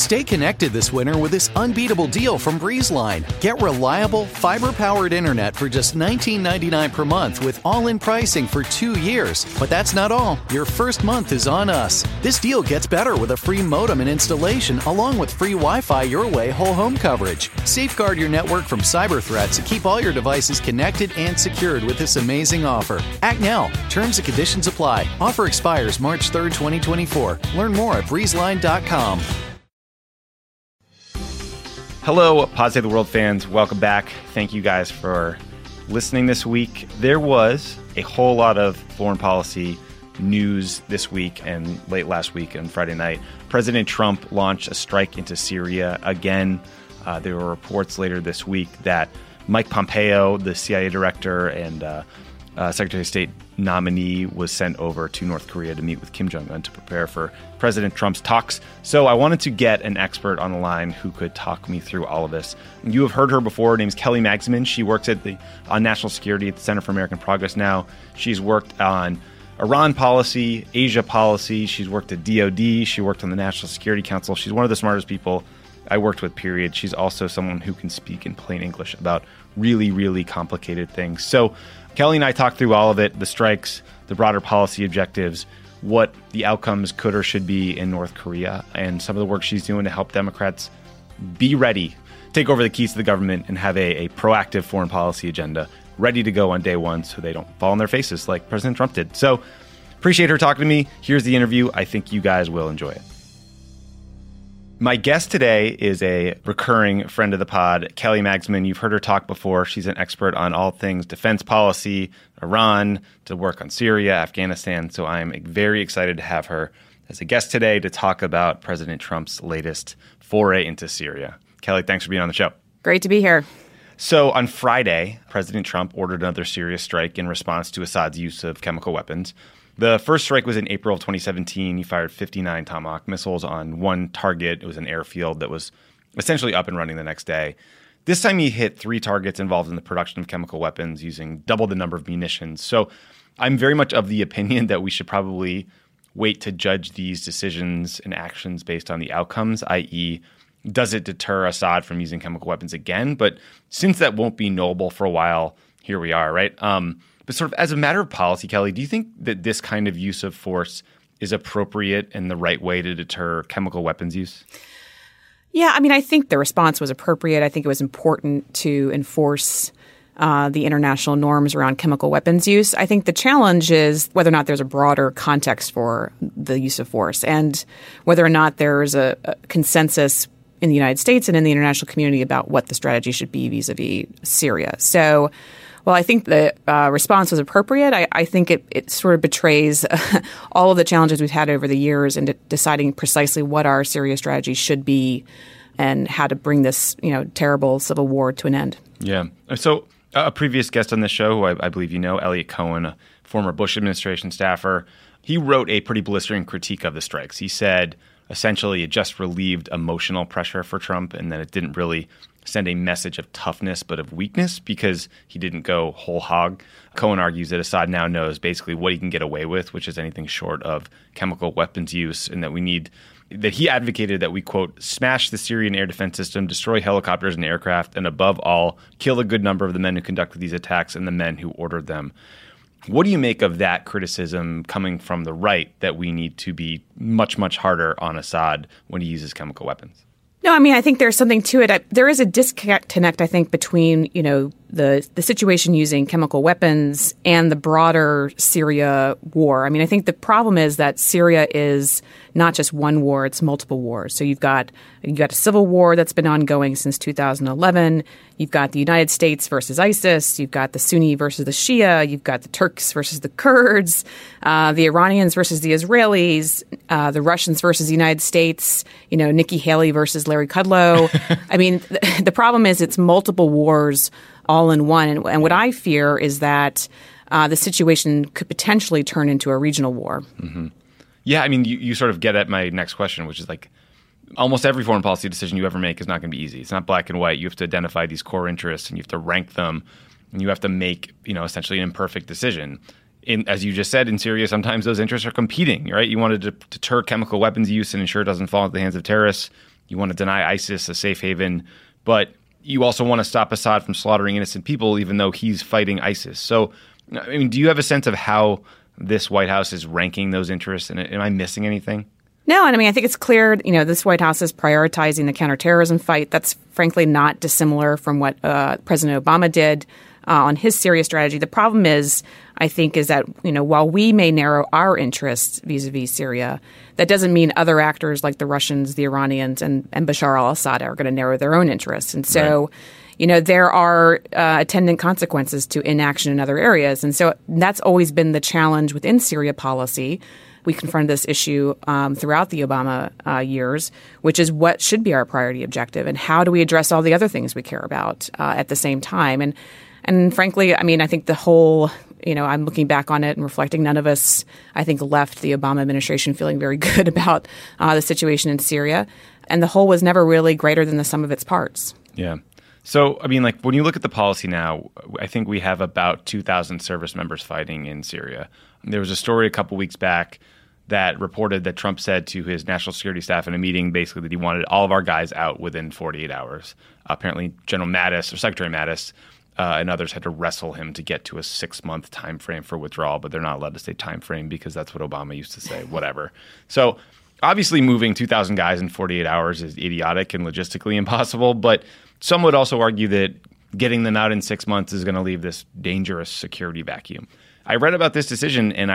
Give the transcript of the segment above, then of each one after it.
Stay connected this winter with this unbeatable deal from BreezeLine. Get reliable, fiber-powered internet for just $19.99 per month with all-in pricing for 2 years. But that's not all. Your first month is on us. This deal gets better with a free modem and installation, along with free Wi-Fi your way whole home coverage. Safeguard your network from cyber threats and keep all your devices connected and secured with this amazing offer. Act now. Terms and conditions apply. Offer expires March 3rd, 2024. Learn more at breezeline.com. Hello, Pod Save the World fans. Welcome back. Thank you guys for listening this week. There was a whole lot of foreign policy news this week and late last week and Friday night. President Trump launched a strike into Syria again. There were reports later this week that Mike Pompeo, the CIA director and Secretary of State nominee, was sent over to North Korea to meet with Kim Jong-un to prepare for President Trump's talks. So I wanted to get an expert on the line who could talk me through all of this. You have heard her before. Her name's Kelly Magsamen. She works on national security at the Center for American Progress now. She's worked on Iran policy, Asia policy. She's worked at DOD. She worked on the National Security Council. She's one of the smartest people I worked with, period. She's also someone who can speak in plain English about really, really complicated things. So Kelly and I talked through all of it, the strikes, the broader policy objectives, what the outcomes could or should be in North Korea, and some of the work she's doing to help Democrats be ready, take over the keys to the government, and have a proactive foreign policy agenda ready to go on day one so they don't fall on their faces like President Trump did. So appreciate her talking to me. Here's the interview. I think you guys will enjoy it. My guest today is a recurring friend of the pod, Kelly Magsamen. You've heard her talk before. She's an expert on all things defense policy, Iran, to work on Syria, Afghanistan. So I'm very excited to have her as a guest today to talk about President Trump's latest foray into Syria. Kelly, thanks for being on the show. Great to be here. So on Friday, President Trump ordered another Syria strike in response to Assad's use of chemical weapons. The first strike was in April of 2017. He fired 59 Tomahawk missiles on one target. It was an airfield that was essentially up and running the next day. This time he hit 3 targets involved in the production of chemical weapons using double the number of munitions. So I'm very much of the opinion that we should probably wait to judge these decisions and actions based on the outcomes, i.e., does it deter Assad from using chemical weapons again? But since that won't be knowable for a while, here we are, right? But sort of as a matter of policy, Kelly, do you think that this kind of use of force is appropriate and the right way to deter chemical weapons use? Yeah, I mean, I think the response was appropriate. I think it was important to enforce the international norms around chemical weapons use. I think the challenge is whether or not there's a broader context for the use of force and whether or not there's a consensus in the United States and in the international community about what the strategy should be vis-a-vis Syria. So well, I think the response was appropriate. I think it sort of betrays all of the challenges we've had over the years in deciding precisely what our Syria strategy should be and how to bring this, terrible civil war to an end. Yeah. So a previous guest on this show, who I believe you know, Elliot Cohen, a former Bush administration staffer, he wrote a pretty blistering critique of the strikes. He said, essentially, it just relieved emotional pressure for Trump and that it didn't really send a message of toughness but of weakness because he didn't go whole hog. Cohen argues that Assad now knows basically what he can get away with, which is anything short of chemical weapons use, and that he advocated that we, quote, smash the Syrian air defense system, destroy helicopters and aircraft, and above all, kill a good number of the men who conducted these attacks and the men who ordered them. What do you make of that criticism coming from the right that we need to be much, much harder on Assad when he uses chemical weapons? No, I mean, I think there's something to it. There is a disconnect, I think, between, the situation using chemical weapons and the broader Syria war. I mean, I think the problem is that Syria is not just one war, it's multiple wars. So you've got a civil war that's been ongoing since 2011. You've got the United States versus ISIS. You've got the Sunni versus the Shia. You've got the Turks versus the Kurds, the Iranians versus the Israelis, the Russians versus the United States, Nikki Haley versus Larry Kudlow. I mean, the problem is it's multiple wars all in one. And what I fear is that the situation could potentially turn into a regional war. Mm-hmm. Yeah, I mean, you sort of get at my next question, which is like almost every foreign policy decision you ever make is not going to be easy. It's not black and white. You have to identify these core interests and you have to rank them and you have to make, essentially an imperfect decision. As you just said, in Syria, sometimes those interests are competing, right? You wanted to deter chemical weapons use and ensure it doesn't fall into the hands of terrorists. You want to deny ISIS a safe haven, but you also want to stop Assad from slaughtering innocent people, even though he's fighting ISIS. So, I mean, do you have a sense of how this White House is ranking those interests? And am I missing anything? No, and I mean, I think it's clear, this White House is prioritizing the counterterrorism fight. That's frankly not dissimilar from what President Obama did on his Syria strategy. The problem is, I think, is that, while we may narrow our interests vis-a-vis Syria, that doesn't mean other actors like the Russians, the Iranians, and Bashar al-Assad are going to narrow their own interests. And so, there are attendant consequences to inaction in other areas. And so that's always been the challenge within Syria policy. We confronted this issue throughout the Obama years, which is what should be our priority objective, and how do we address all the other things we care about at the same time. And frankly, I mean, I think the whole, I'm looking back on it and reflecting, none of us, I think, left the Obama administration feeling very good about the situation in Syria. And the whole was never really greater than the sum of its parts. Yeah. So, I mean, like, when you look at the policy now, I think we have about 2,000 service members fighting in Syria. There was a story a couple weeks back that reported that Trump said to his national security staff in a meeting basically that he wanted all of our guys out within 48 hours. Apparently, General Mattis, or Secretary Mattis, and others had to wrestle him to get to a 6-month time frame for withdrawal, but they're not allowed to say time frame because that's what Obama used to say, whatever. So obviously moving 2,000 guys in 48 hours is idiotic and logistically impossible, but some would also argue that getting them out in 6 months is going to leave this dangerous security vacuum. I read about this decision and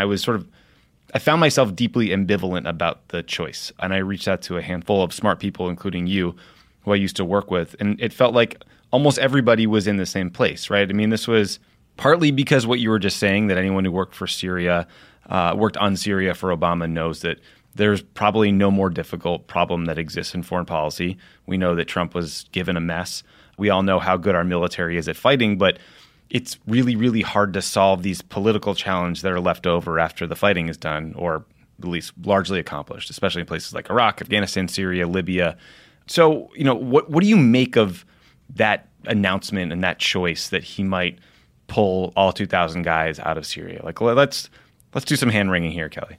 I found myself deeply ambivalent about the choice. And I reached out to a handful of smart people, including you, who I used to work with. And it felt like almost everybody was in the same place, right? I mean, this was partly because what you were just saying, that anyone who worked for Syria, worked on Syria for Obama knows that there's probably no more difficult problem that exists in foreign policy. We know that Trump was given a mess. We all know how good our military is at fighting, but it's really, really hard to solve these political challenges that are left over after the fighting is done, or at least largely accomplished, especially in places like Iraq, Afghanistan, Syria, Libya. So, what do you make of that announcement and that choice that he might pull all 2,000 guys out of Syria? Like, let's do some hand-wringing here, Kelly.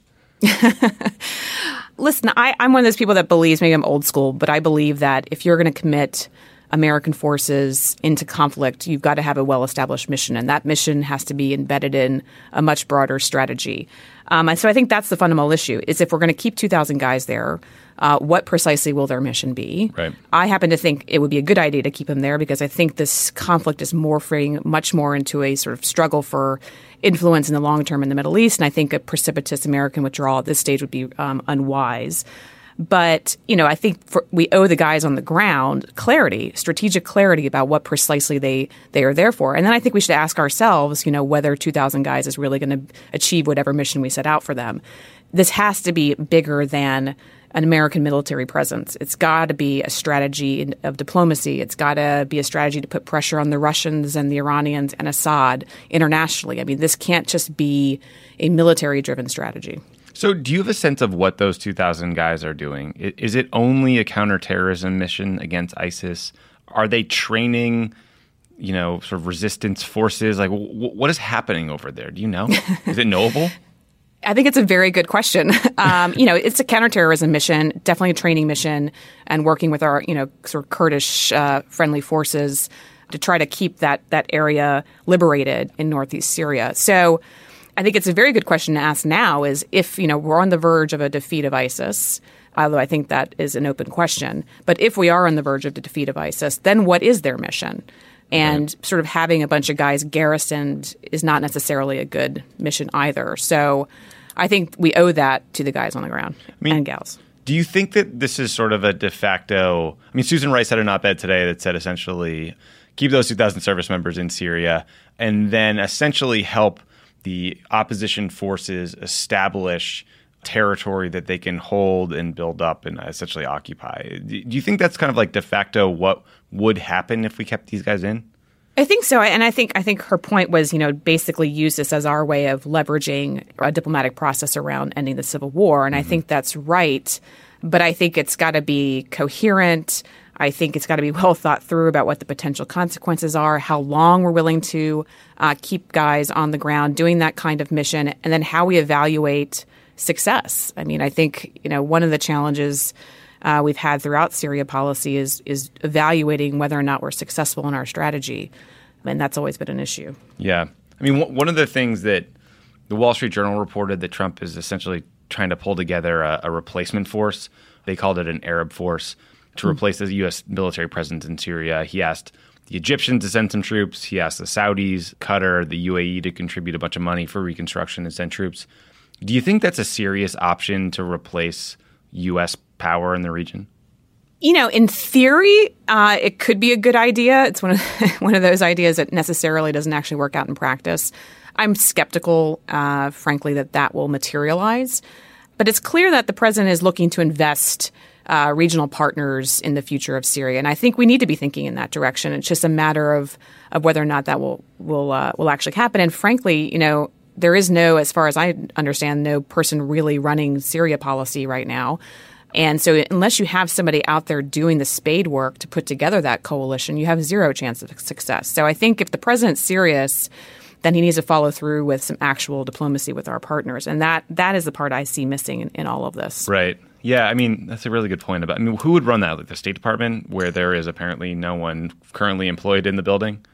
Listen, I'm one of those people that believes, maybe I'm old school, but I believe that if you're going to commit American forces into conflict, you've got to have a well-established mission, and that mission has to be embedded in a much broader strategy. And so I think that's the fundamental issue, is if we're going to keep 2,000 guys there, what precisely will their mission be? Right. I happen to think it would be a good idea to keep them there because I think this conflict is morphing much more into a sort of struggle for influence in the long term in the Middle East, and I think a precipitous American withdrawal at this stage would be unwise. But, I think we owe the guys on the ground clarity, strategic clarity about what precisely they are there for. And then I think we should ask ourselves, whether 2,000 guys is really going to achieve whatever mission we set out for them. This has to be bigger than an American military presence. It's got to be a strategy of diplomacy. It's got to be a strategy to put pressure on the Russians and the Iranians and Assad internationally. I mean, this can't just be a military-driven strategy. So do you have a sense of what those 2,000 guys are doing? Is it only a counterterrorism mission against ISIS? Are they training, sort of resistance forces? Like, what is happening over there? Do you know? Is it knowable? I think it's a very good question. It's a counterterrorism mission, definitely a training mission, and working with our, sort of Kurdish friendly forces to try to keep that area liberated in northeast Syria. So I think it's a very good question to ask now is if, we're on the verge of a defeat of ISIS, although I think that is an open question. But if we are on the verge of the defeat of ISIS, then what is their mission? And sort of having a bunch of guys garrisoned is not necessarily a good mission either. So I think we owe that to the guys on the ground and gals. Do you think that this is sort of a de facto – Susan Rice had an op-ed today that said essentially keep those 2,000 service members in Syria and then essentially help the opposition forces establish territory that they can hold and build up and essentially occupy. Do you think that's kind of like de facto what would happen if we kept these guys in? I think so. And I think her point was, basically use this as our way of leveraging a diplomatic process around ending the civil war. And I think that's right. But I think it's got to be coherent. I think it's got to be well thought through about what the potential consequences are, how long we're willing to keep guys on the ground doing that kind of mission, and then how we evaluate success. I think, one of the challenges we've had throughout Syria policy is evaluating whether or not we're successful in our strategy. And that's always been an issue. Yeah. I mean, one of the things that the Wall Street Journal reported that Trump is essentially trying to pull together a replacement force. They called it an Arab force to replace the U.S. military presence in Syria. He asked the Egyptians to send some troops. He asked the Saudis, Qatar, the UAE to contribute a bunch of money for reconstruction and send troops. Do you think that's a serious option to replace U.S. power in the region? You know, in theory, it could be a good idea. It's one of those ideas that necessarily doesn't actually work out in practice. I'm skeptical, frankly, that will materialize. But it's clear that the president is looking to invest regional partners in the future of Syria, and I think we need to be thinking in that direction. It's just a matter of whether or not that will actually happen. And frankly, you know, there is no, as far as I understand, no person really running Syria policy right now. And so unless you have somebody out there doing the spade work to put together that coalition, you have zero chance of success. So I think if the president's serious, then he needs to follow through with some actual diplomacy with our partners. And that is the part I see missing in all of this. Right. Yeah, I mean, that's a really good point. I mean, who would run that? Like the State Department, where there is apparently no one currently employed in the building?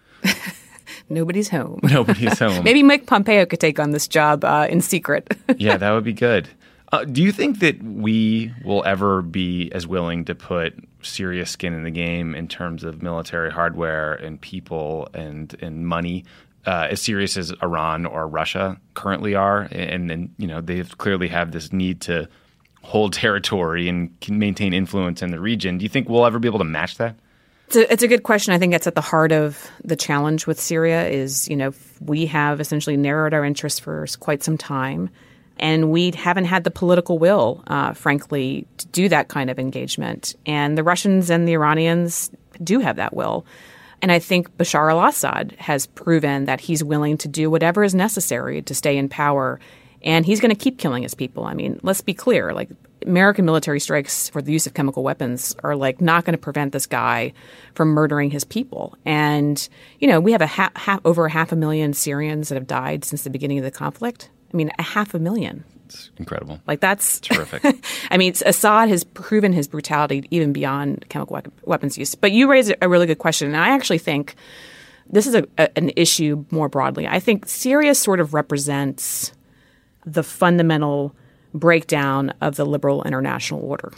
Nobody's home. Nobody's home. Maybe Mike Pompeo could take on this job in secret. Yeah, that would be good. Do you think that we will ever be as willing to put serious skin in the game in terms of military hardware and people and money as serious as Iran or Russia currently are? And you know, they clearly have this need to hold territory and can maintain influence in the region. Do you think we'll ever be able to match that? It's a good question. I think that's at the heart of the challenge with Syria is, you know, we have essentially narrowed our interests for quite some time. And we haven't had the political will, frankly, to do that kind of engagement. And the Russians and the Iranians do have that will. And I think Bashar al-Assad has proven that he's willing to do whatever is necessary to stay in power. And he's going to keep killing his people. I mean, let's be clear. Like, American military strikes for the use of chemical weapons are like not going to prevent this guy from murdering his people. And, you know, we have over 500,000 Syrians that have died since the beginning of the conflict. I mean, 500,000. It's incredible. Like, that's terrific. I mean, Assad has proven his brutality even beyond chemical weapons use. But you raise a really good question. And I actually think this is an issue more broadly. I think Syria sort of represents the fundamental breakdown of the liberal international order.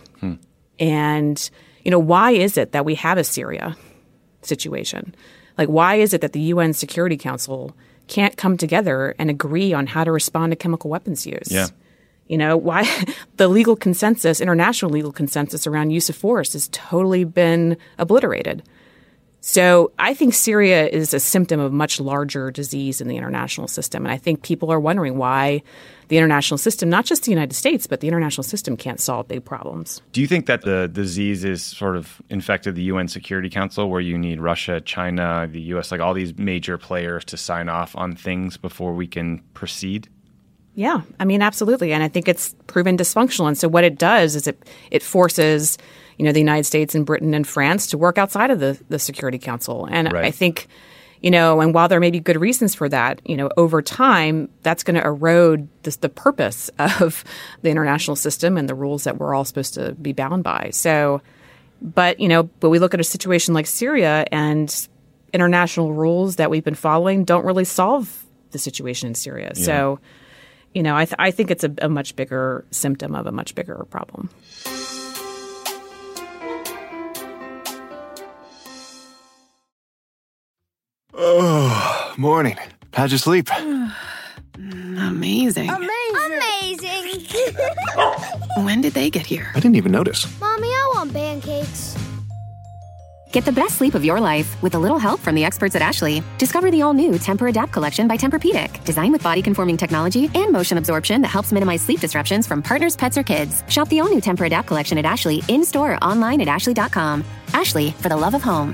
And, you know, why is it that we have a Syria situation? Like, why is it that the UN Security Council can't come together and agree on how to respond to chemical weapons use? Yeah. You know, why the legal consensus, international legal consensus around use of force has totally been obliterated. So I think Syria is a symptom of much larger disease in the international system. And I think people are wondering why the international system, not just the United States, but the international system can't solve big problems. Do you think that the disease is sort of infected the UN Security Council, where you need Russia, China, the U.S., like all these major players to sign off on things before we can proceed? Yeah, I mean, absolutely. And I think it's proven dysfunctional. And so what it does is it forces, you know, the United States and Britain and France to work outside of the Security Council. And right. I think, you know, and while there may be good reasons for that, you know, over time, that's going to erode the purpose of the international system and the rules that we're all supposed to be bound by. So, but we look at a situation like Syria, and international rules that we've been following don't really solve the situation in Syria. Yeah. So, you know, I think it's a much bigger symptom of a much bigger problem. Oh, morning. How'd you sleep? Amazing. Amazing! When did they get here? I didn't even notice. Mommy, I want pancakes. Get the best sleep of your life with a little help from the experts at Ashley. Discover the all-new Tempur-Adapt collection by Tempur-Pedic, designed with body-conforming technology and motion absorption that helps minimize sleep disruptions from partners, pets, or kids. Shop the all-new Tempur-Adapt collection at Ashley in-store or online at ashley.com. Ashley, for the love of home.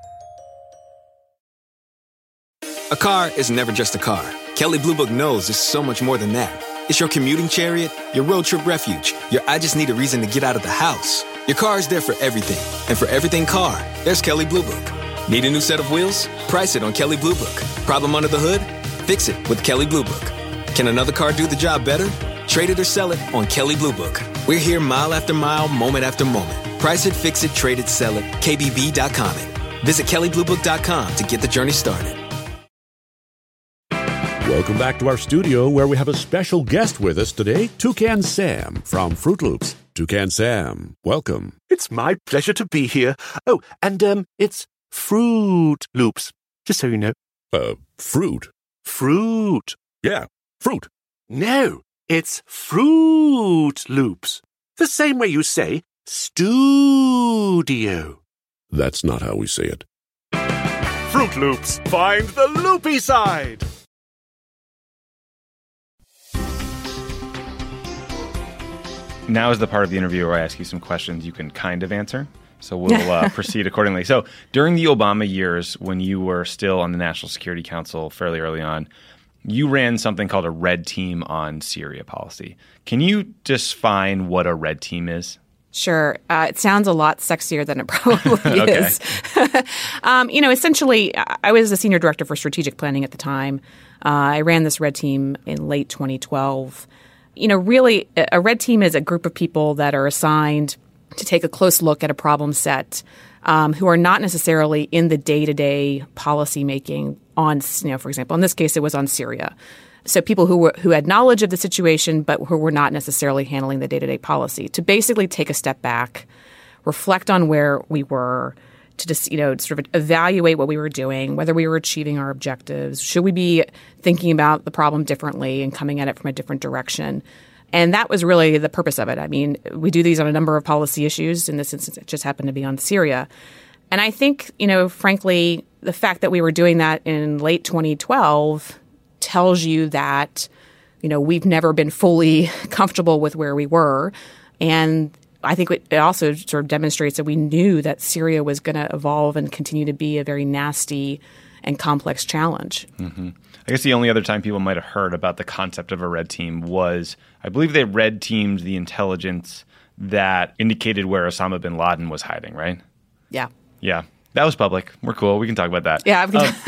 A car is never just a car. Kelley Blue Book knows it's so much more than that. It's your commuting chariot, your road trip refuge, your I just need a reason to get out of the house. Your car is there for everything. And for everything car, there's Kelley Blue Book. Need a new set of wheels? Price it on Kelley Blue Book. Problem under the hood? Fix it with Kelley Blue Book. Can another car do the job better? Trade it or sell it on Kelley Blue Book. We're here mile after mile, moment after moment. Price it, fix it, trade it, sell it. KBB.com it. Visit KellyBlueBook.com to get the journey started. Welcome back to our studio where we have a special guest with us today, Toucan Sam from Fruit Loops. Toucan Sam, welcome. It's my pleasure to be here. Oh, and it's Fruit Loops, just so you know. Fruit? Fruit. Yeah, fruit. No, it's Fruit Loops. The same way you say studio. That's not how we say it. Fruit Loops, find the loopy side. Now is the part of the interview where I ask you some questions you can kind of answer. So we'll proceed accordingly. So during the Obama years, when you were still on the National Security Council fairly early on, you ran something called a red team on Syria policy. Can you define what a red team is? Sure. It sounds a lot sexier than it probably is. Essentially, I was the senior director for strategic planning at the time. I ran this red team in late 2012. Really, a red team is a group of people that are assigned to take a close look at a problem set who are not necessarily in the day-to-day policy making on, for example, in this case, it was on Syria. So people who had knowledge of the situation but who were not necessarily handling the day-to-day policy, to basically take a step back, reflect on where we were, to just, sort of evaluate what we were doing, whether we were achieving our objectives. Should we be thinking about the problem differently and coming at it from a different direction? And that was really the purpose of it. I mean, we do these on a number of policy issues. In this instance, it just happened to be on Syria. And I think, frankly, the fact that we were doing that in late 2012 tells you that, we've never been fully comfortable with where we were. And I think it also sort of demonstrates that we knew that Syria was going to evolve and continue to be a very nasty and complex challenge. Mm-hmm. I guess the only other time people might have heard about the concept of a red team was, I believe they red teamed the intelligence that indicated where Osama bin Laden was hiding, right? Yeah. Yeah. That was public. We're cool. We can talk about that. Yeah.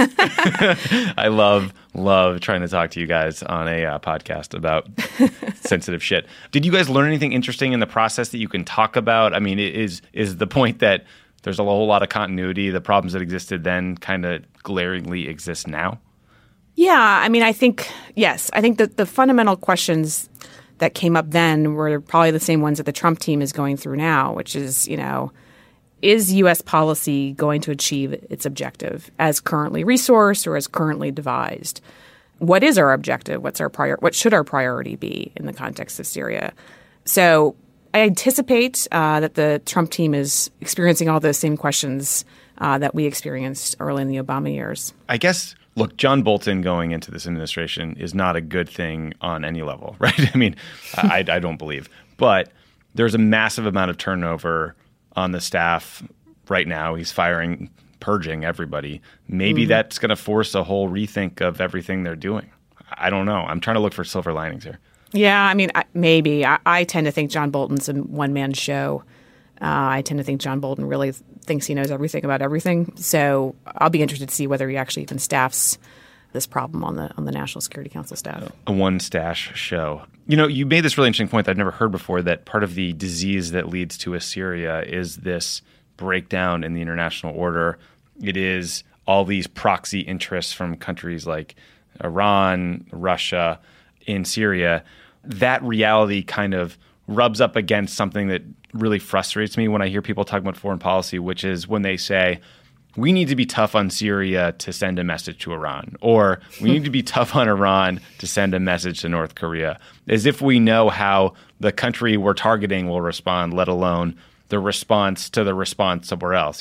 I love trying to talk to you guys on a podcast about sensitive shit. Did you guys learn anything interesting in the process that you can talk about? I mean, is the point that there's a whole lot of continuity, the problems that existed then kind of glaringly exist now? Yeah. I mean, I think that the fundamental questions that came up then were probably the same ones that the Trump team is going through now, which is, is U.S. policy going to achieve its objective as currently resourced or as currently devised? What is our objective? What should our priority be in the context of Syria? So I anticipate that the Trump team is experiencing all those same questions that we experienced early in the Obama years. I guess, look, John Bolton going into this administration is not a good thing on any level, right? I mean, I don't believe. But there's a massive amount of turnover on the staff right now. He's purging everybody. Maybe that's going to force a whole rethink of everything they're doing. I don't know. I'm trying to look for silver linings here. Yeah, I mean, maybe. I tend to think John Bolton's a one-man show. I tend to think John Bolton really thinks he knows everything about everything. So I'll be interested to see whether he actually even staffs this problem on the National Security Council staff. A one-stash show. You made this really interesting point that I've never heard before, that part of the disease that leads to Assyria is this breakdown in the international order. It is all these proxy interests from countries like Iran, Russia, in Syria. That reality kind of rubs up against something that really frustrates me when I hear people talk about foreign policy, which is when they say, we need to be tough on Syria to send a message to Iran, or we need to be tough on Iran to send a message to North Korea, as if we know how the country we're targeting will respond, let alone the response to the response somewhere else,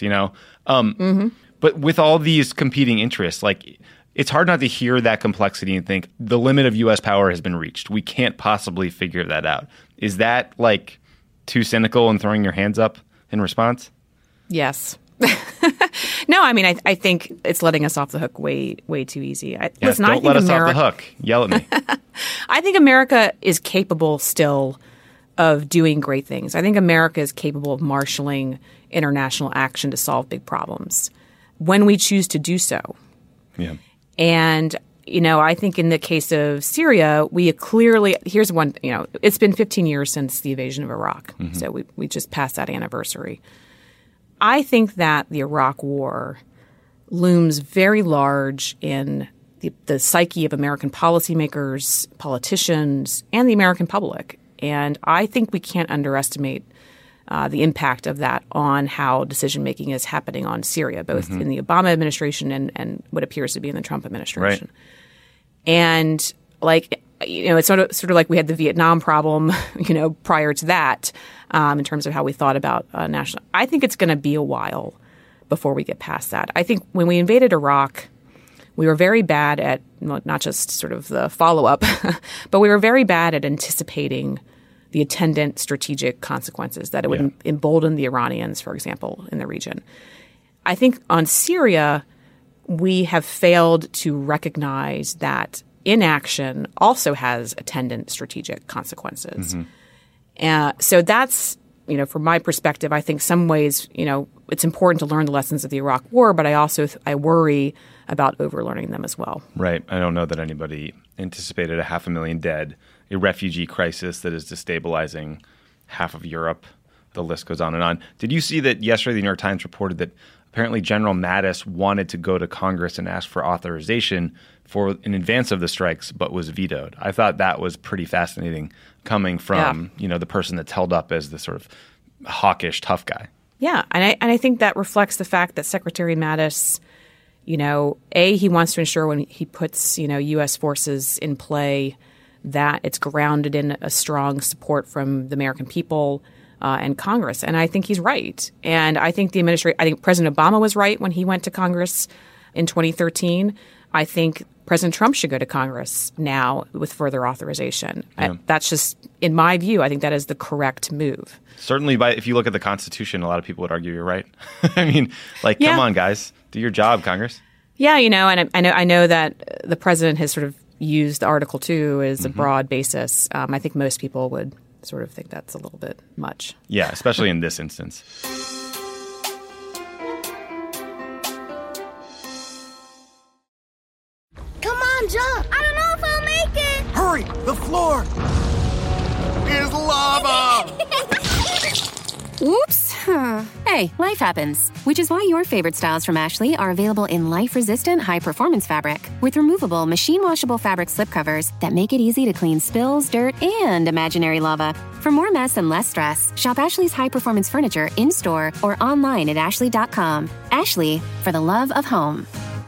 But with all these competing interests, it's hard not to hear that complexity and think the limit of U.S. power has been reached. We can't possibly figure that out. Is that too cynical and throwing your hands up in response? Yes. No, I mean, I think it's letting us off the hook way too easy. Don't let us off the hook. Yell at me. I think America is capable still of doing great things. I think America is capable of marshaling international action to solve big problems when we choose to do so. Yeah. And I think in the case of Syria, we clearly – here's one – it's been 15 years since the invasion of Iraq. Mm-hmm. So we just passed that anniversary. I think that the Iraq War looms very large in the psyche of American policymakers, politicians, and the American public. And I think we can't underestimate the impact of that on how decision-making is happening on Syria, both in the Obama administration and what appears to be in the Trump administration. Right. And it's sort of like we had the Vietnam problem, prior to that, in terms of how we thought about national. I think it's going to be a while before we get past that. I think when we invaded Iraq, we were very bad at not just sort of the follow-up, but we were very bad at anticipating the attendant strategic consequences that it would embolden the Iranians, for example, in the region. I think on Syria, we have failed to recognize that inaction also has attendant strategic consequences. So that's, from my perspective, I think some ways, it's important to learn the lessons of the Iraq War, but I worry about overlearning them as well. Right. I don't know that anybody anticipated 500,000 dead, a refugee crisis that is destabilizing half of Europe. The list goes on and on. Did you see that yesterday the New York Times reported that apparently General Mattis wanted to go to Congress and ask for authorization in advance of the strikes, but was vetoed? I thought that was pretty fascinating coming from, the person that's held up as the sort of hawkish, tough guy. Yeah. And I think that reflects the fact that Secretary Mattis, he wants to ensure when he puts, U.S. forces in play that it's grounded in a strong support from the American people and Congress. And I think he's right. And I think I think President Obama was right when he went to Congress in 2013. I think President Trump should go to Congress now with further authorization. Yeah. That's just, in my view, I think that is the correct move. Certainly, if you look at the Constitution, a lot of people would argue you're right. I mean, come on, guys, do your job, Congress. Yeah, and I know that the president has sort of used Article 2 as a broad basis. I think most people would sort of think that's a little bit much. Yeah, especially in this instance. Come on, jump! I don't know if I'll make it! Hurry! The floor is lava! Oops. Hey, life happens. Which is why your favorite styles from Ashley are available in life-resistant, high-performance fabric with removable, machine-washable fabric slipcovers that make it easy to clean spills, dirt, and imaginary lava. For more mess and less stress, shop Ashley's high-performance furniture in-store or online at ashley.com. Ashley, for the love of home.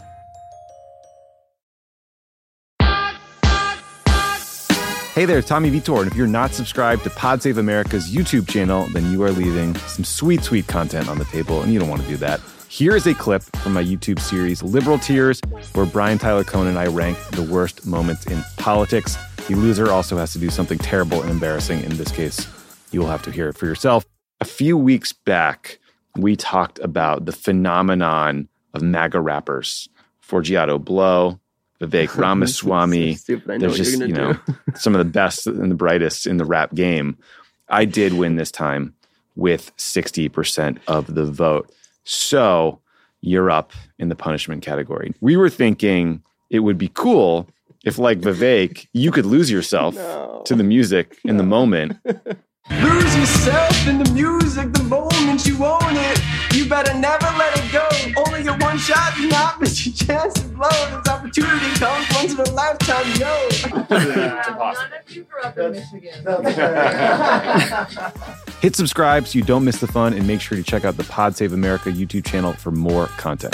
Hey there, Tommy Vitor, and if you're not subscribed to Pod Save America's YouTube channel, then you are leaving some sweet, sweet content on the table, and you don't want to do that. Here is a clip from my YouTube series, Liberal Tears, where Brian Tyler Cohen and I rank the worst moments in politics. The loser also has to do something terrible and embarrassing. In this case, you will have to hear it for yourself. A few weeks back, we talked about the phenomenon of MAGA rappers. Forgiato Blow, Vivek Ramaswamy. There's just, some of the best and the brightest in the rap game. I did win this time with 60% of the vote. So you're up in the punishment category. We were thinking it would be cool if, like Vivek, you could lose yourself to the music in the moment. Lose yourself in the music the moment you own it. You better never let it go. Only get one shot, do not miss your chance to blow. This opportunity comes once in a lifetime, yo. It's impossible. None of you grew up in Michigan. Hit subscribe so you don't miss the fun, and make sure to check out the Pod Save America YouTube channel for more content.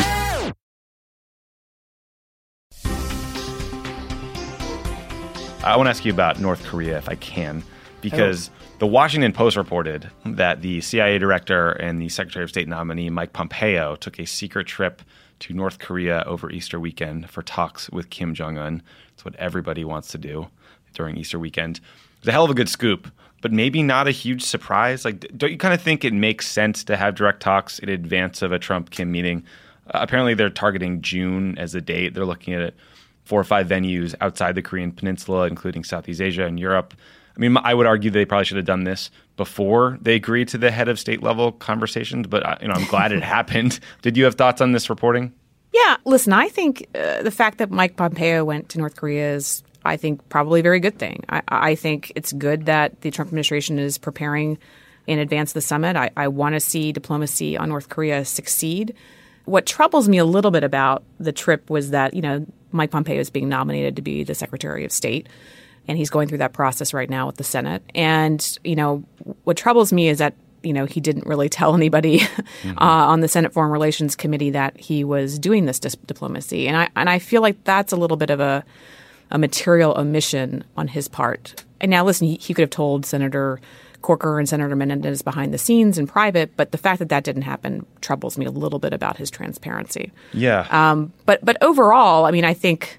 I want to ask you about North Korea, if I can, because the Washington Post reported that the CIA director and the Secretary of State nominee, Mike Pompeo, took a secret trip to North Korea over Easter weekend for talks with Kim Jong-un. It's what everybody wants to do during Easter weekend. It's a hell of a good scoop, but maybe not a huge surprise. Don't you kind of think it makes sense to have direct talks in advance of a Trump-Kim meeting? Apparently, they're targeting June as a date. They're looking at 4 or 5 venues outside the Korean Peninsula, including Southeast Asia and Europe. I mean, I would argue they probably should have done this before they agreed to the head of state level conversations, but I'm glad it happened. Did you have thoughts on this reporting? Yeah, listen, I think the fact that Mike Pompeo went to North Korea is, I think, probably a very good thing. I think it's good that the Trump administration is preparing in advance of the summit. I want to see diplomacy on North Korea succeed. What troubles me a little bit about the trip was that, Mike Pompeo is being nominated to be the Secretary of State, and he's going through that process right now with the Senate. And, what troubles me is that he didn't really tell anybody on the Senate Foreign Relations Committee that he was doing this diplomacy. And I feel like that's a little bit of a material omission on his part. And now, listen, he could have told Senator Corker and Senator Menendez behind the scenes in private, but the fact that that didn't happen troubles me a little bit about his transparency. Yeah. But overall, I think,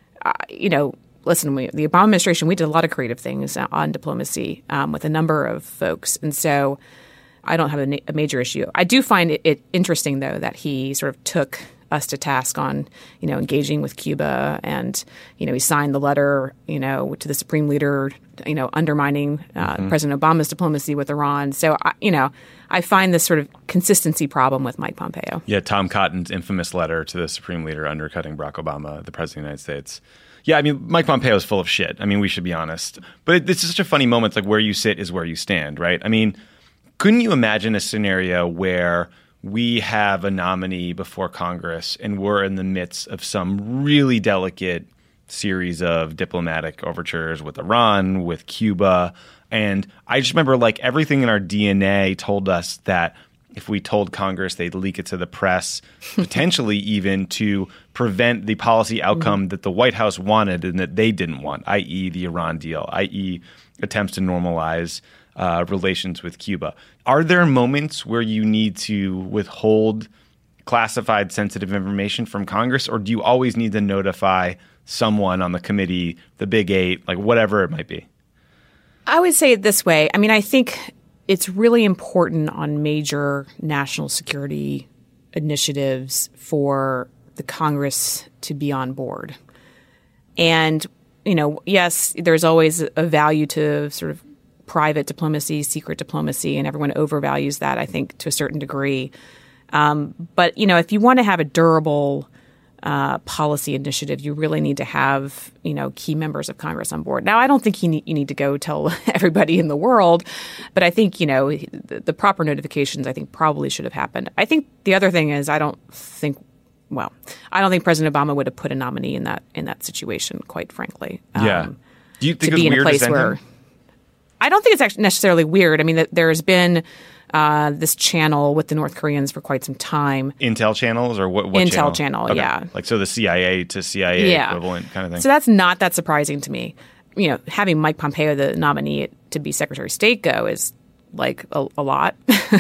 listen, the Obama administration, we did a lot of creative things on diplomacy with a number of folks. And so I don't have a major issue. I do find it interesting, though, that he sort of took us to task on, engaging with Cuba, and, he signed the letter, to the Supreme Leader, undermining President Obama's diplomacy with Iran. So, I find this sort of consistency problem with Mike Pompeo. Yeah, Tom Cotton's infamous letter to the Supreme Leader undercutting Barack Obama, the President of the United States. Yeah, Mike Pompeo is full of shit. We should be honest. But it's such a funny moment. Like, where you sit is where you stand, right? Couldn't you imagine a scenario where we have a nominee before Congress and we're in the midst of some really delicate series of diplomatic overtures with Iran, with Cuba? And I just remember, everything in our DNA told us that if we told Congress, they'd leak it to the press, potentially even to prevent the policy outcome that the White House wanted and that they didn't want, i.e. the Iran deal, i.e. attempts to normalize relations with Cuba. Are there moments where you need to withhold classified sensitive information from Congress, or do you always need to notify someone on the committee, the Big Eight, whatever it might be? I would say it this way. I think it's really important on major national security initiatives for the Congress to be on board. And, yes, there's always a value to sort of private diplomacy, secret diplomacy, and everyone overvalues that, I think, to a certain degree. But, if you want to have a durable policy initiative, you really need to have, key members of Congress on board. Now, I don't think you need to go tell everybody in the world, but I think, the proper notifications, I think, probably should have happened. I think the other thing is I don't think President Obama would have put a nominee in that situation, quite frankly. Yeah. Do you think to be it's in a weird place to send where him? I don't think it's actually necessarily weird. There's been this channel with the North Koreans for quite some time. Intel channels or what Intel channel, okay. yeah. So the CIA to CIA equivalent kind of thing. So that's not that surprising to me. Having Mike Pompeo, the nominee to be Secretary of State, go is a lot.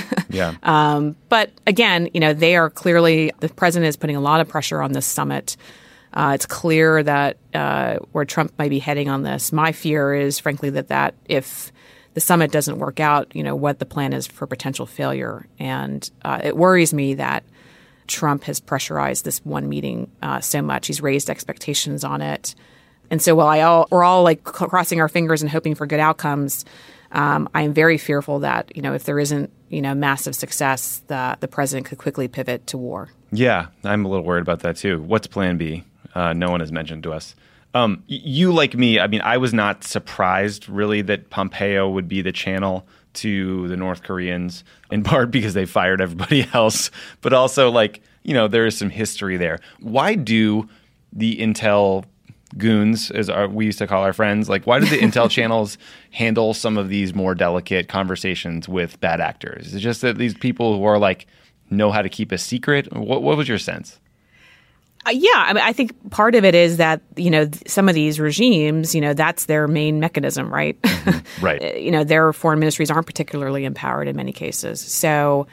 Yeah. But again, they are clearly, the president is putting a lot of pressure on this summit. It's clear that where Trump might be heading on this. My fear is, frankly, that if the summit doesn't work out, what the plan is for potential failure. And it worries me that Trump has pressurized this one meeting so much. He's raised expectations on it. And so while we're all crossing our fingers and hoping for good outcomes, I am very fearful that, if there isn't, massive success, the president could quickly pivot to war. Yeah, I'm a little worried about that too. What's plan B? No one has mentioned to us. You, like me, I was not surprised really that Pompeo would be the channel to the North Koreans, in part because they fired everybody else, but also there is some history there. Why do the Intel goons, as we used to call our friends, why do the Intel channels handle some of these more delicate conversations with bad actors? Is it just that these people who are know how to keep a secret? What was your sense? I think part of it is that, some of these regimes, that's their main mechanism, right? Right. Their foreign ministries aren't particularly empowered in many cases. So,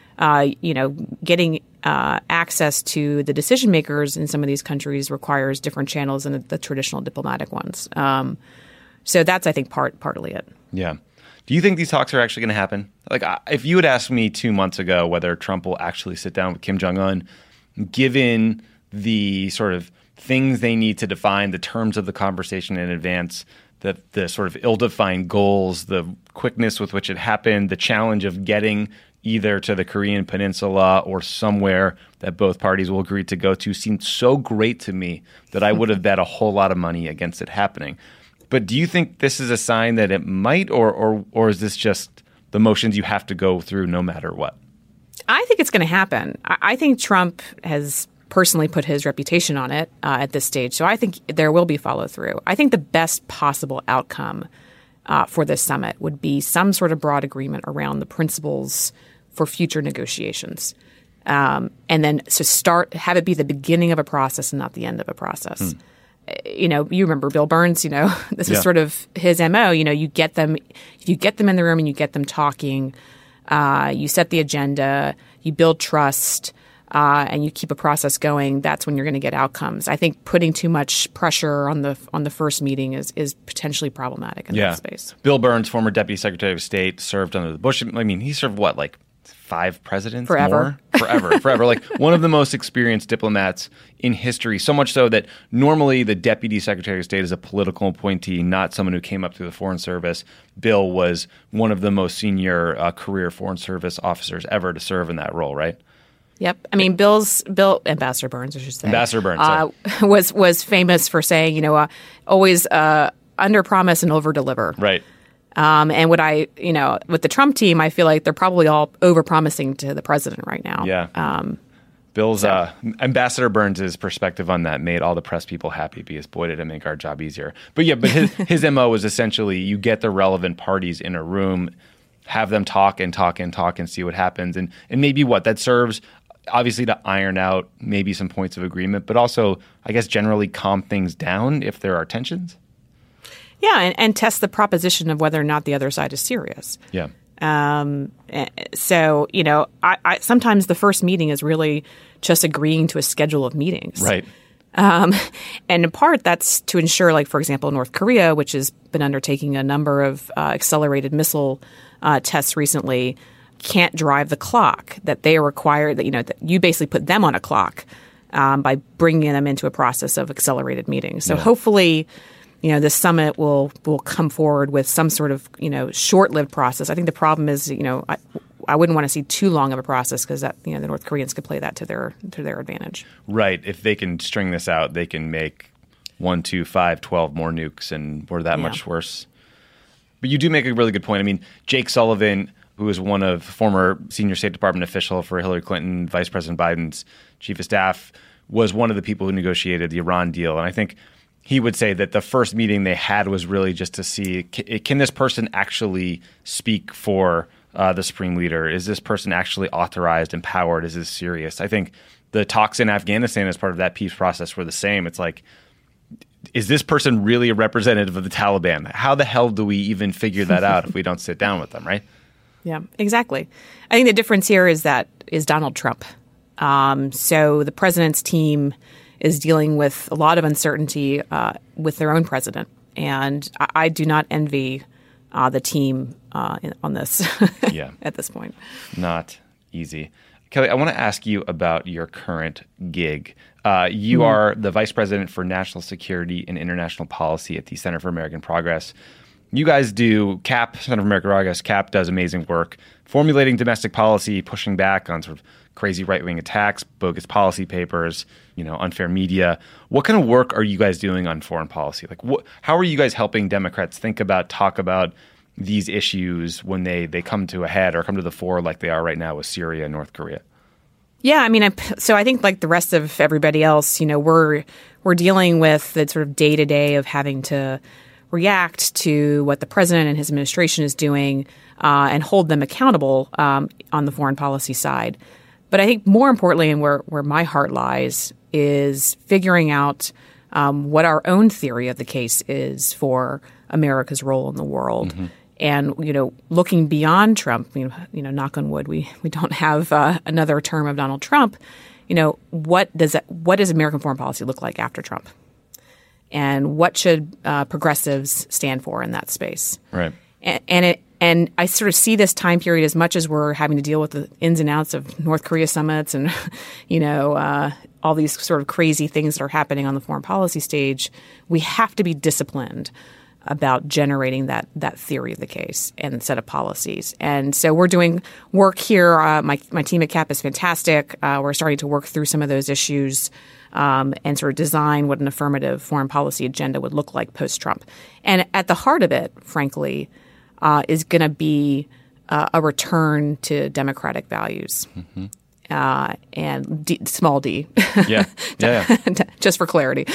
getting access to the decision makers in some of these countries requires different channels than the traditional diplomatic ones. So that's, I think, partly it. Yeah. Do you think these talks are actually going to happen? If you had asked me 2 months ago whether Trump will actually sit down with Kim Jong-un, given the sort of things they need to define, the terms of the conversation in advance, the sort of ill-defined goals, the quickness with which it happened, the challenge of getting either to the Korean Peninsula or somewhere that both parties will agree to go to seemed so great to me that I would have bet a whole lot of money against it happening. But do you think this is a sign that it might, or is this just the motions you have to go through no matter what? I think it's going to happen. I think Trump has personally put his reputation on it at this stage. So I think there will be follow through. I think the best possible outcome for this summit would be some sort of broad agreement around the principles for future negotiations. And then have it be the beginning of a process and not the end of a process. You remember Bill Burns, this is sort of his MO. You get them in the room and you get them talking. You set the agenda, you build trust, and you keep a process going. That's when you're going to get outcomes. I think putting too much pressure on the first meeting is potentially problematic in that space. Bill Burns, former Deputy Secretary of State, served under the Bush. I mean, he served what, like 5 presidents? Forever. More? Forever. Like one of the most experienced diplomats in history, so much so that normally the Deputy Secretary of State is a political appointee, not someone who came up through the Foreign Service. Bill was one of the most senior career Foreign Service officers ever to serve in that role, right? Yep. I mean, Ambassador Burns, I should say. Ambassador Burns. Was famous for saying, always under promise and over deliver. Right. And with the Trump team, I feel like they're probably all over promising to the president right now. Yeah. Ambassador Burns' perspective on that made all the press people happy because boy, did it make our job easier. But his MO was essentially you get the relevant parties in a room, have them talk and see what happens. And maybe that serves obviously to iron out maybe some points of agreement, but also I guess generally calm things down if there are tensions. Yeah, and test the proposition of whether or not the other side is serious. Yeah. So, I sometimes the first meeting is really just agreeing to a schedule of meetings. Right. And in part, that's to ensure, like, for example, North Korea, which has been undertaking a number of accelerated missile tests recently, can't drive the clock, that they are required, that you basically put them on a clock by bringing them into a process of accelerated meetings. So hopefully this summit will come forward with some sort of, short-lived process. I think the problem is, I wouldn't want to see too long of a process because that, the North Koreans could play that to their advantage. Right. If they can string this out, they can make 1, 2, 5, 12 more nukes, and we're that much worse. But you do make a really good point. I mean, Jake Sullivan, who is one of former senior State Department official for Hillary Clinton, Vice President Biden's chief of staff, was one of the people who negotiated the Iran deal. And I think he would say that the first meeting they had was really just to see, can this person actually speak for the supreme leader? Is this person actually authorized, empowered? Is this serious? I think the talks in Afghanistan as part of that peace process were the same. It's like, is this person really a representative of the Taliban? How the hell do we even figure that out if we don't sit down with them, right? Yeah, exactly. I think the difference here is Donald Trump. So the president's team is dealing with a lot of uncertainty with their own president. And I do not envy the team on this at this point. Not easy. Kelly, I want to ask you about your current gig. You are the Vice President for National Security and International Policy at the Center for American Progress. You guys do CAP, Center for American Progress. CAP does amazing work formulating domestic policy, pushing back on sort of crazy right-wing attacks, bogus policy papers, unfair media. What kind of work are you guys doing on foreign policy? Like, how are you guys helping Democrats talk about these issues when they come to a head or come to the fore like they are right now with Syria and North Korea? Yeah, I mean, so I think like the rest of everybody else, we're dealing with the sort of day-to-day of having to react to what the president and his administration is doing and hold them accountable on the foreign policy side. But I think more importantly, and where my heart lies, is figuring out what our own theory of the case is for America's role in the world. Mm-hmm. And, looking beyond Trump, knock on wood, we don't have another term of Donald Trump. What does American foreign policy look like after Trump? And what should progressives stand for in that space? Right. And I sort of see this time period as much as we're having to deal with the ins and outs of North Korea summits and, all these sort of crazy things that are happening on the foreign policy stage. We have to be disciplined about generating that theory of the case and set of policies. And so we're doing work here. My team at CAP is fantastic. We're starting to work through some of those issues and sort of design what an affirmative foreign policy agenda would look like post-Trump. And at the heart of it, frankly, is going to be a return to democratic values. Mm-hmm. And small d. Yeah. Just for clarity.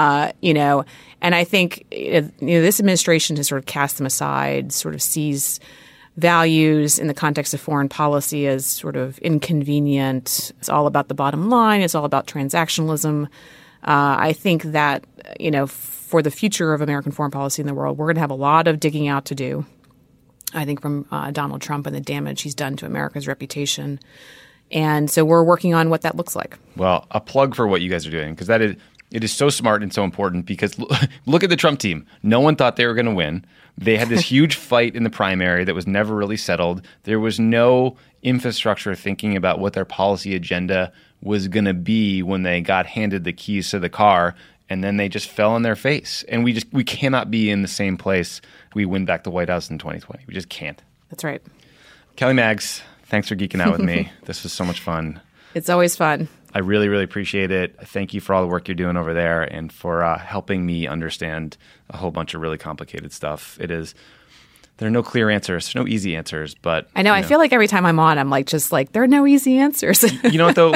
And I think this administration has sort of cast them aside, sort of sees values in the context of foreign policy as sort of inconvenient. It's all about the bottom line. It's all about transactionalism. I think that, for the future of American foreign policy in the world, we're going to have a lot of digging out to do, I think, from Donald Trump and the damage he's done to America's reputation. And so we're working on what that looks like. Well, a plug for what you guys are doing, because it is so smart and so important, because look at the Trump team. No one thought they were going to win. They had this huge fight in the primary that was never really settled. There was no infrastructure thinking about what their policy agenda was going to be when they got handed the keys to the car, and then they just fell on their face. And we cannot be in the same place we win back the White House in 2020. We just can't. That's right. Kelly Maggs, thanks for geeking out with me. This was so much fun. It's always fun. I really, really appreciate it. Thank you for all the work you're doing over there and for helping me understand a whole bunch of really complicated stuff. There are no clear answers, no easy answers, but I know. I feel like every time I'm on, I'm there are no easy answers. You know what though?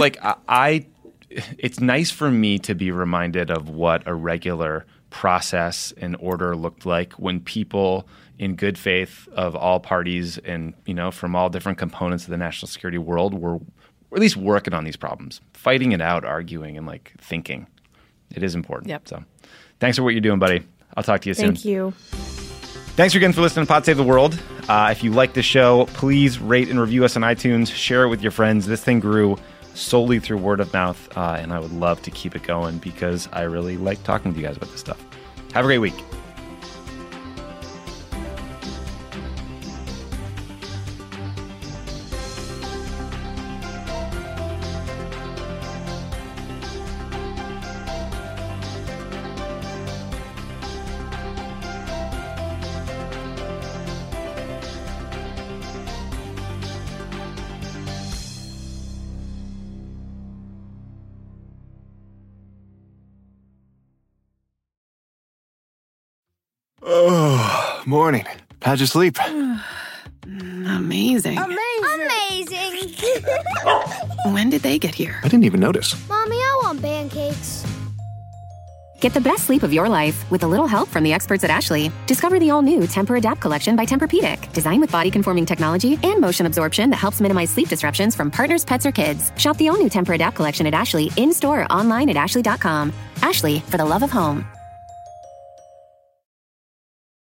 It's nice for me to be reminded of what a regular process and order looked like when people in good faith of all parties and, from all different components of the national security world were at least working on these problems, fighting it out, arguing, and thinking. It is important. Yep. So thanks for what you're doing, buddy. I'll talk to you soon. Thank you. Thanks again for listening to Pod Save the World. If you like the show, please rate and review us on iTunes. Share it with your friends. This thing grew solely through word of mouth, and I would love to keep it going because I really like talking with you guys about this stuff. Have a great week. Oh, morning. How'd you sleep? Amazing. Amazing. When did they get here? I didn't even notice. Mommy, I want pancakes. Get the best sleep of your life with a little help from the experts at Ashley. Discover the all-new Tempur-Adapt collection by Tempur-Pedic, designed with body-conforming technology and motion absorption that helps minimize sleep disruptions from partners, pets, or kids. Shop the all-new Tempur-Adapt collection at Ashley in-store or online at ashley.com. Ashley, for the love of home.